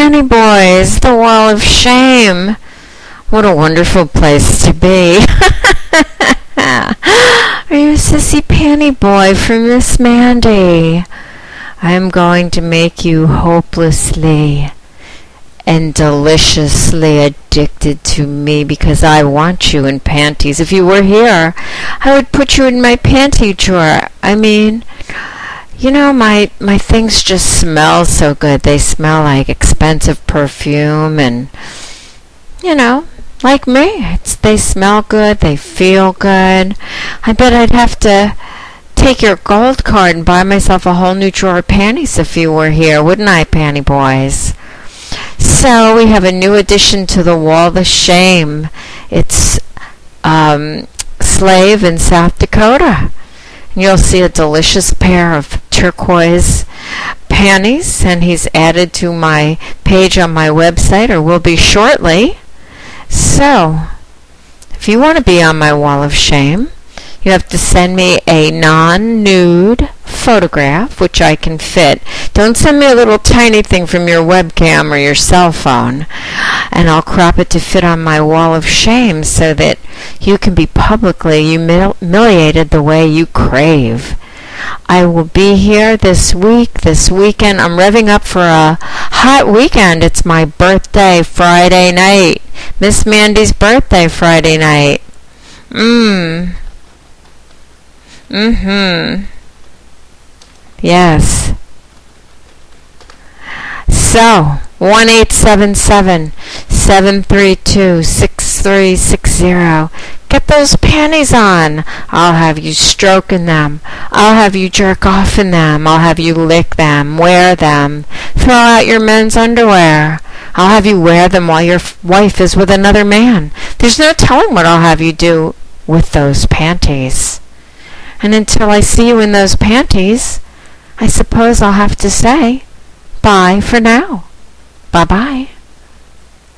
Panty Boys, the Wall of Shame. What a wonderful place to be. Are you a sissy panty boy from Miss Mandy? I am going to make you hopelessly and deliciously addicted to me because I want you in panties. If you were here, I would put you in my panty drawer. I mean, you know, my things just smell so good. They smell like expensive perfume and, you know, like me. They smell good. They feel good. I bet I'd have to take your gold card and buy myself a whole new drawer of panties if you were here, wouldn't I, Panty Boys? So we have a new addition to the Wall of Shame. It's Slave in South Dakota. And you'll see a delicious pair of turquoise panties, and he's added to my page on my website, or will be shortly. So, if you want to be on my Wall of Shame, you have to send me a non-nude photograph, which I can fit. Don't send me a little tiny thing from your webcam or your cell phone, and I'll crop it to fit on my Wall of Shame so that you can be publicly humiliated the way you crave. I will be here this weekend. I'm revving up for a hot weekend. It's my birthday Friday night. Miss Mandy's birthday Friday night. Yes. So, 1-877-732-6360. Get those panties on. I'll have you stroking them. I'll have you jerk off in them. I'll have you lick them, wear them, throw out your men's underwear. I'll have you wear them while your wife is with another man. There's no telling what I'll have you do with those panties. And until I see you in those panties, I suppose I'll have to say bye for now. Bye-bye.